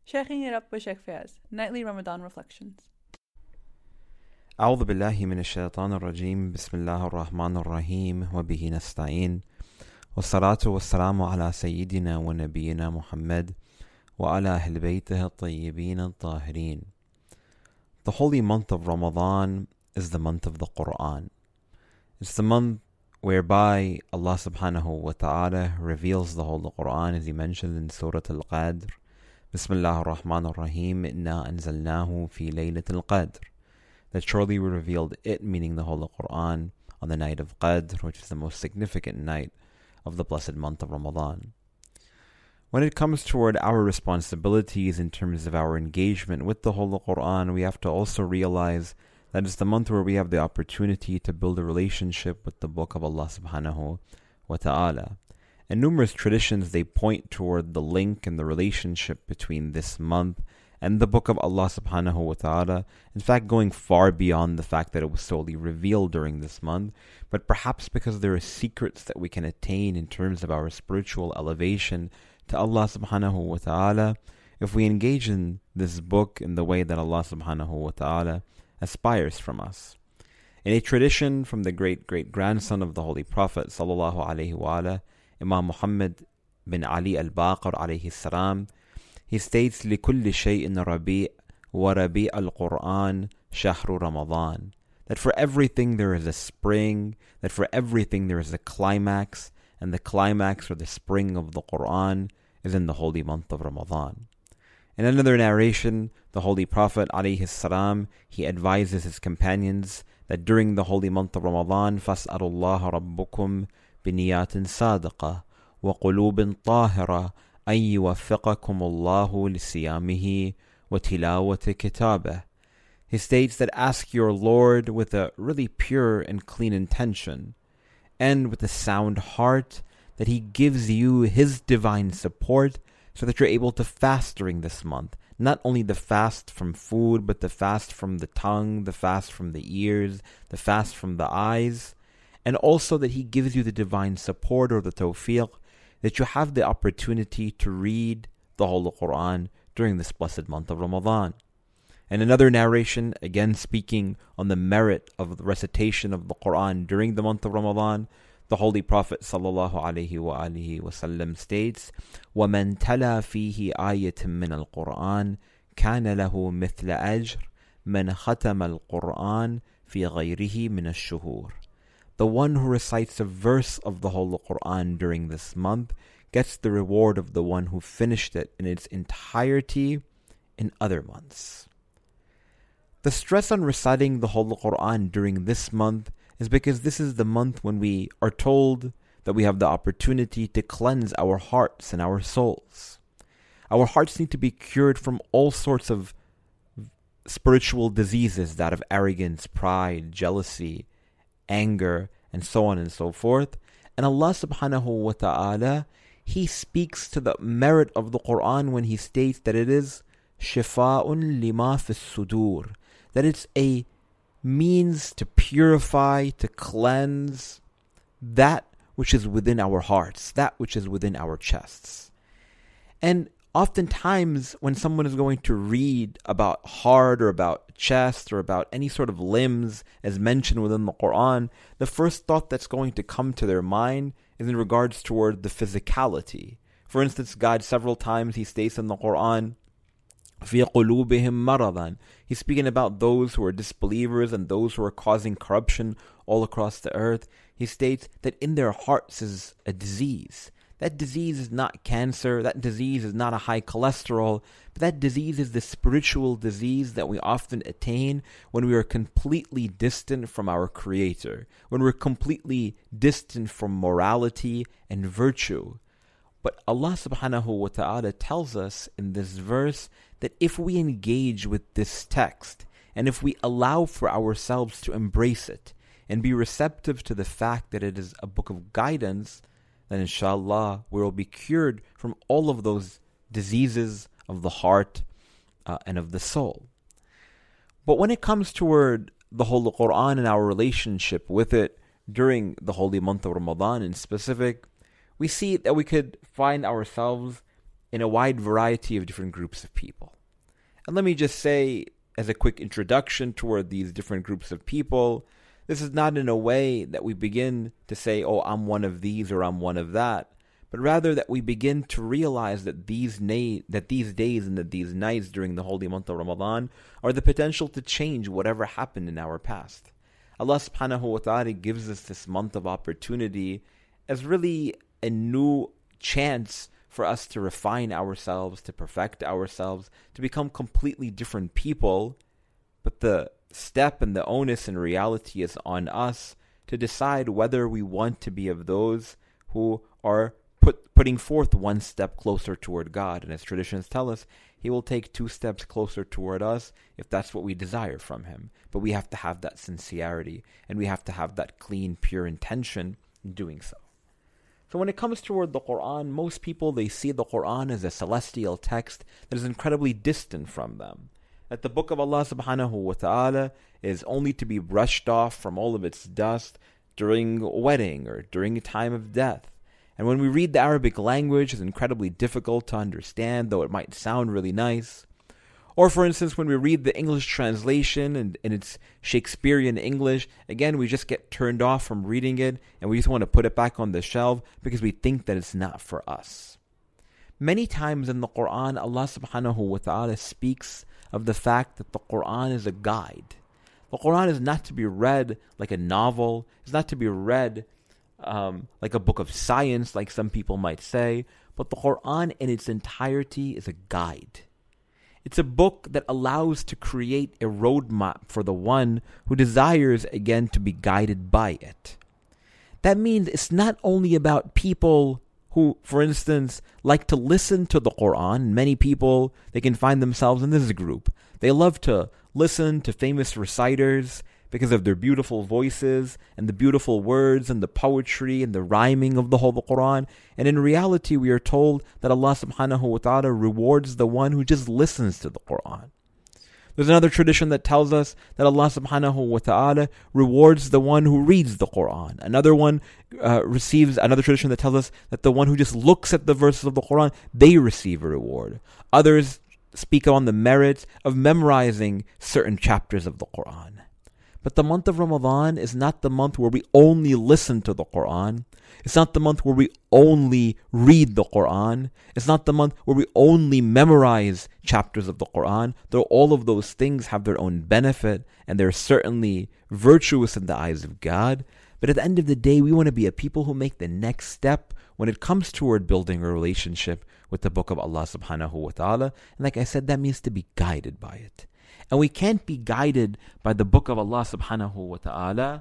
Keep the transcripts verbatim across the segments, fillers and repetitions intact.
Shaking it up with Sheikh Fayaz, Nightly Ramadan Reflections. أعوذ بالله من الشيطان الرجيم بسم الله الرحمن الرحيم وبه نستعين والصلاة والسلام على سيدنا ونبينا محمد وعلى أهل بيته الطيبين الطاهرين. The holy month of Ramadan is the month of the Quran. It's the month whereby Allah subhanahu wa ta'ala reveals the Holy Quran, as he mentioned in Surah Al-Qadr. Bismillah ar-Rahman ar-Rahim, Inna anzalnahu fi laylatil Qadr. That surely we revealed it, meaning the Holy Quran, on the night of Qadr, which is the most significant night of the blessed month of Ramadan. When it comes toward our responsibilities in terms of our engagement with the Holy Quran, we have to also realize that it's the month where we have the opportunity to build a relationship with the book of Allah subhanahu wa ta'ala. And numerous traditions, they point toward the link and the relationship between this month and the book of Allah subhanahu wa ta'ala. In fact, going far beyond the fact that it was solely revealed during this month, but perhaps because there are secrets that we can attain in terms of our spiritual elevation to Allah subhanahu wa ta'ala if we engage in this book in the way that Allah subhanahu wa ta'ala aspires from us. In a tradition from the great-great-grandson of the Holy Prophet sallallahu alaihi wa Imam Muhammad bin Ali al-Baqir alayhi salam, he states, لِكُلِّ شَيْءٍ رَبِيعٍ وَرَبِيعَ الْقُرْآنِ شَهْرُ رَمَضَانِ. That for everything there is a spring, that for everything there is a climax, and the climax or the spring of the Quran is in the holy month of Ramadan. In another narration, the Holy Prophet alayhi salam, he advises his companions that during the holy month of Ramadan, فَاسْأَلُوا اللَّهَ رَبُّكُمْ بِنِيَّاتٍ صَادِقَةٍ وَقُلُوبٍ طَاهِرَةٍ أَن يُوَفِّقَكُمُ اللَّهُ لِصِيَامِهِ وَتِلَاوَةِ كِتَابِهِ. He states that ask your Lord with a really pure and clean intention, and with a sound heart, that He gives you His divine support so that you're able to fast during this month. Not only the fast from food, but the fast from the tongue, the fast from the ears, the fast from the eyes, and also that He gives you the divine support or the tawfiq, that you have the opportunity to read the Holy Quran during this blessed month of Ramadan. And another narration, again speaking on the merit of the recitation of the Quran during the month of Ramadan, the Holy Prophet sallallahu alaihi wa alihi wasallam states, وَمَنْ تَلَى فِيهِ آيَةٍ مِّنَ الْقُرْآنِ كَانَ لَهُ مِثْلَ أَجْرٍ مَنْ خَتَمَ الْقُرْآنِ فِي غَيْرِهِ مِنَ الشُّهُورِ. The one who recites a verse of the Holy Quran during this month gets the reward of the one who finished it in its entirety in other months. The stress on reciting the Holy Quran during this month is because this is the month when we are told that we have the opportunity to cleanse our hearts and our souls. Our hearts need to be cured from all sorts of spiritual diseases, that of arrogance, pride, jealousy, anger, and so on and so forth. And Allah subhanahu wa ta'ala, He speaks to the merit of the Quran when He states that it is shifa'un lima fi sudur, that it's a means to purify, to cleanse that which is within our hearts, that which is within our chests. And oftentimes, when someone is going to read about heart or about chest or about any sort of limbs as mentioned within the Quran, the first thought that's going to come to their mind is in regards toward the physicality. For instance, God several times He states in the Quran, فِي قُلُوبِهِمْ مَرَضًا. He's speaking about those who are disbelievers and those who are causing corruption all across the earth. He states that in their hearts is a disease. That disease is not cancer, that disease is not a high cholesterol, but that disease is the spiritual disease that we often attain when we are completely distant from our Creator, when we're completely distant from morality and virtue. But Allah subhanahu wa ta'ala tells us in this verse that if we engage with this text, and if we allow for ourselves to embrace it, and be receptive to the fact that it is a book of guidance, then inshallah we will be cured from all of those diseases of the heart uh, and of the soul. But when it comes toward the Holy Quran and our relationship with it during the holy month of Ramadan in specific, we see that we could find ourselves in a wide variety of different groups of people. And let me just say, as a quick introduction toward these different groups of people, this is not in a way that we begin to say, oh, I'm one of these or I'm one of that, but rather that we begin to realize that these na- that these days and that these nights during the holy month of Ramadan are the potential to change whatever happened in our past. Allah subhanahu wa ta'ala gives us this month of opportunity as really a new chance for us to refine ourselves, to perfect ourselves, to become completely different people. But the step and the onus in reality is on us to decide whether we want to be of those who are put, putting forth one step closer toward God. And as traditions tell us, He will take two steps closer toward us if that's what we desire from Him. But we have to have that sincerity, and we have to have that clean, pure intention in doing so. So when it comes toward the Quran, most people, they see the Quran as a celestial text that is incredibly distant from them. That the book of Allah subhanahu wa ta'ala is only to be brushed off from all of its dust during a wedding or during a time of death. And when we read the Arabic language, it's incredibly difficult to understand, though it might sound really nice. Or for instance, when we read the English translation and in its Shakespearean English, again, we just get turned off from reading it and we just want to put it back on the shelf because we think that it's not for us. Many times in the Quran, Allah subhanahu wa ta'ala speaks of the fact that the Quran is a guide. The Quran is not to be read like a novel. It's not to be read um, like a book of science, like some people might say. But the Quran in its entirety is a guide. It's a book that allows to create a roadmap for the one who desires, again, to be guided by it. That means it's not only about people who, for instance, like to listen to the Quran. Many people, they can find themselves in this group. They love to listen to famous reciters because of their beautiful voices and the beautiful words and the poetry and the rhyming of the whole Quran. And in reality, we are told that Allah subhanahu wa ta'ala rewards the one who just listens to the Quran. There's another tradition that tells us that Allah subhanahu wa ta'ala rewards the one who reads the Quran. Another one uh, receives, another tradition that tells us that the one who just looks at the verses of the Quran, they receive a reward. Others speak on the merits of memorizing certain chapters of the Quran. But the month of Ramadan is not the month where we only listen to the Quran. It's not the month where we only read the Quran. It's not the month where we only memorize chapters of the Quran, though all of those things have their own benefit and they're certainly virtuous in the eyes of God. But at the end of the day, we want to be a people who make the next step when it comes toward building a relationship with the book of Allah subhanahu wa ta'ala. And like I said, that means to be guided by it. And we can't be guided by the book of Allah subhanahu wa ta'ala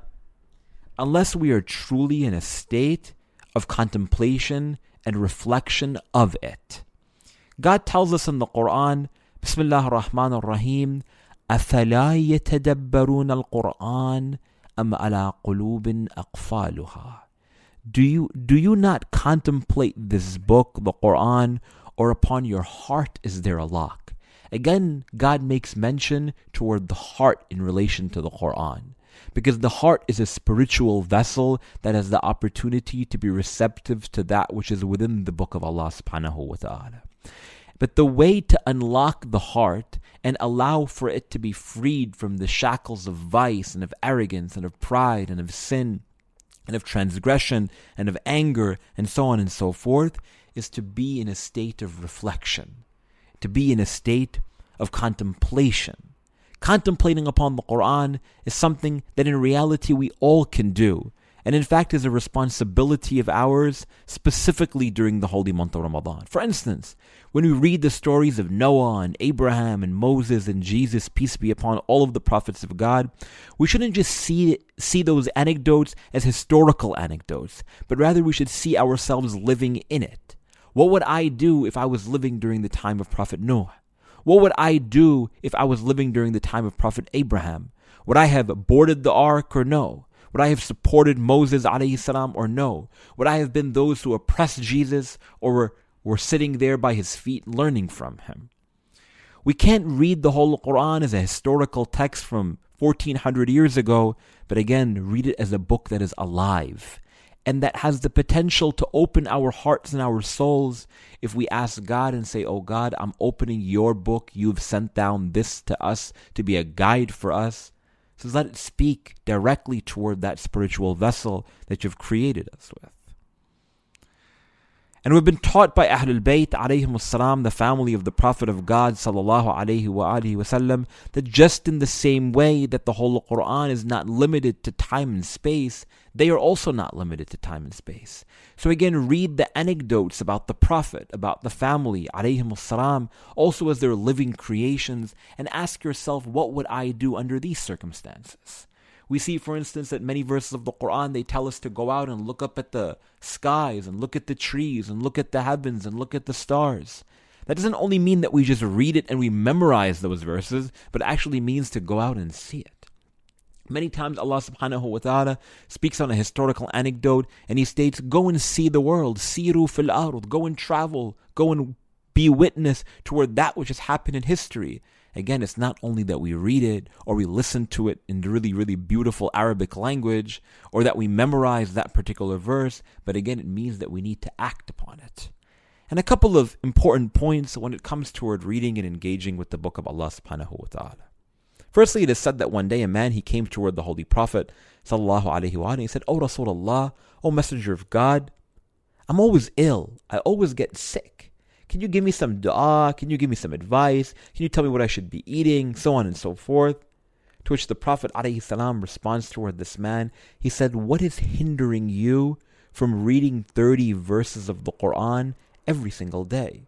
unless we are truly in a state of contemplation and reflection of it. God tells us in the Quran, Bismillah ar-Rahman ar-Rahim, أَفَلَا يَتَدَبَّرُونَ الْقُرْآنَ أَمْ عَلَىٰ قُلُوبٍ أَقْفَالُهَا. Do you, do you not contemplate this book, the Quran, or upon your heart is there a lock? Again, God makes mention toward the heart in relation to the Quran, because the heart is a spiritual vessel that has the opportunity to be receptive to that which is within the book of Allah subhanahu wa ta'ala. But the way to unlock the heart and allow for it to be freed from the shackles of vice and of arrogance and of pride and of sin and of transgression and of anger and so on and so forth is to be in a state of reflection. To be in a state of contemplation. Contemplating upon the Quran is something that in reality we all can do, and in fact is a responsibility of ours, specifically during the holy month of Ramadan. For instance, when we read the stories of Noah and Abraham and Moses and Jesus, peace be upon all of the prophets of God, we shouldn't just see, see those anecdotes as historical anecdotes, but rather we should see ourselves living in it. What would I do if I was living during the time of Prophet Noah? What would I do if I was living during the time of Prophet Abraham? Would I have boarded the ark or no? Would I have supported Moses alayhi salam or no? Would I have been those who oppressed Jesus or were, were sitting there by his feet learning from him? We can't read the whole Quran as a historical text from fourteen hundred years ago, but again, read it as a book that is alive. and that has the potential to open our hearts and our souls if we ask God and say, oh God, I'm opening your book. You've sent down this to us to be a guide for us. So let it speak directly toward that spiritual vessel that you've created us with. And we've been taught by Ahlul Bayt alayhim salam, the family of the Prophet of God sallallahu alayhi wa alihi wasallam, that just in the same way that the whole Quran is not limited to time and space, they are also not limited to time and space. So again, read the anecdotes about the Prophet, about the family alayhim salam, also as their living creations, and ask yourself, what would I do under these circumstances? We see, for instance, that many verses of the Quran, they tell us to go out and look up at the skies and look at the trees and look at the heavens and look at the stars. That doesn't only mean that we just read it and we memorize those verses, but it actually means to go out and see it. Many times Allah subhanahu wa ta'ala speaks on a historical anecdote and He states, go and see the world, siru fil ard, go and travel, go and be witness toward that which has happened in history. Again, it's not only that we read it or we listen to it in really, really beautiful Arabic language or that we memorize that particular verse, but again, it means that we need to act upon it. And a couple of important points when it comes toward reading and engaging with the book of Allah subhanahu wa ta'ala. Firstly, it is said that one day a man, he came toward the Holy Prophet sallallahu alaihi wa sallam, and he said, "O Rasulullah, O Messenger of God, I'm always ill. I always get sick. Can you give me some dua? Can you give me some advice? Can you tell me what I should be eating?" So on and so forth. To which the Prophet ﷺ responds toward this man. He said, what is hindering you from reading thirty verses of the Quran every single day?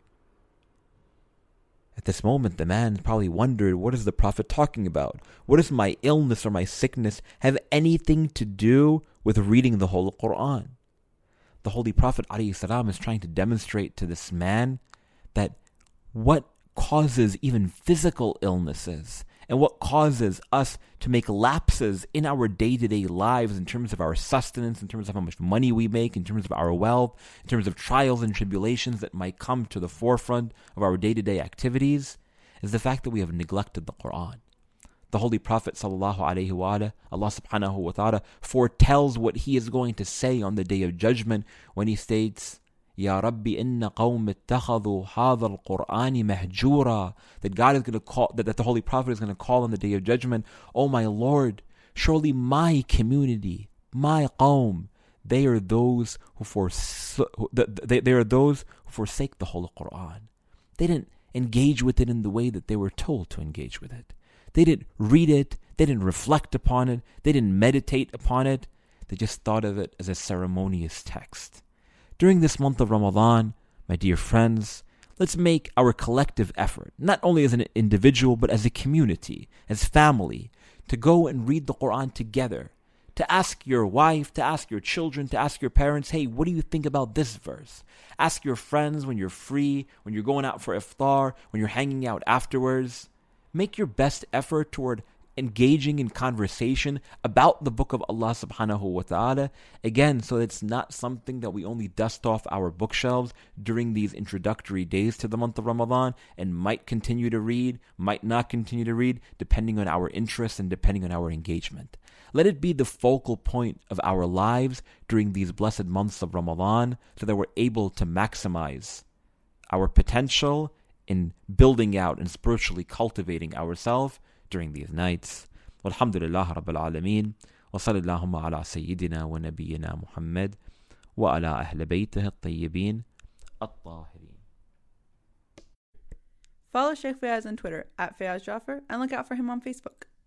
At this moment, the man probably wondered, what is the Prophet talking about? What does my illness or my sickness have anything to do with reading the whole Quran? The Holy Prophet ﷺ is trying to demonstrate to this man that what causes even physical illnesses and what causes us to make lapses in our day-to-day lives in terms of our sustenance, in terms of how much money we make, in terms of our wealth, in terms of trials and tribulations that might come to the forefront of our day-to-day activities, is the fact that we have neglected the Quran. The Holy Prophet sallallahu alaihi wa sallam, Allah subhanahu wa ta'ala foretells what he is going to say on the Day of Judgment when he states, Ya Rabbi inna qawm ittakhadhu hadha al-Qur'ani mahjura, that God is going to call, that, that the Holy Prophet is going to call on the Day of Judgment, oh my Lord, surely my community, my qawm, they are those who forsake, they, they are those who forsake the whole Qur'an. They didn't engage with it in the way that they were told to engage with it. They didn't read it, they didn't reflect upon it, they didn't meditate upon it, they just thought of it as a ceremonious text. During this month of Ramadan, my dear friends, let's make our collective effort, not only as an individual, but as a community, as family, to go and read the Quran together, to ask your wife, to ask your children, to ask your parents, hey, what do you think about this verse? Ask your friends when you're free, when you're going out for iftar, when you're hanging out afterwards. Make your best effort toward engaging in conversation about the book of Allah subhanahu wa ta'ala. Again, so it's not something that we only dust off our bookshelves during these introductory days to the month of Ramadan and might continue to read, might not continue to read, depending on our interests and depending on our engagement. Let it be the focal point of our lives during these blessed months of Ramadan so that we're able to maximize our potential in building out and spiritually cultivating ourselves during these nights. Walhamdulillah Rabbil Alameen. Wa sallallahu ala Sayyidina wa Nabiyyina Muhammad wa ala Ahl Baytih at-Tayyibin at-Tahirin. Follow Sheikh Fayaz on Twitter at Fayaz Jaffer and look out for him on Facebook.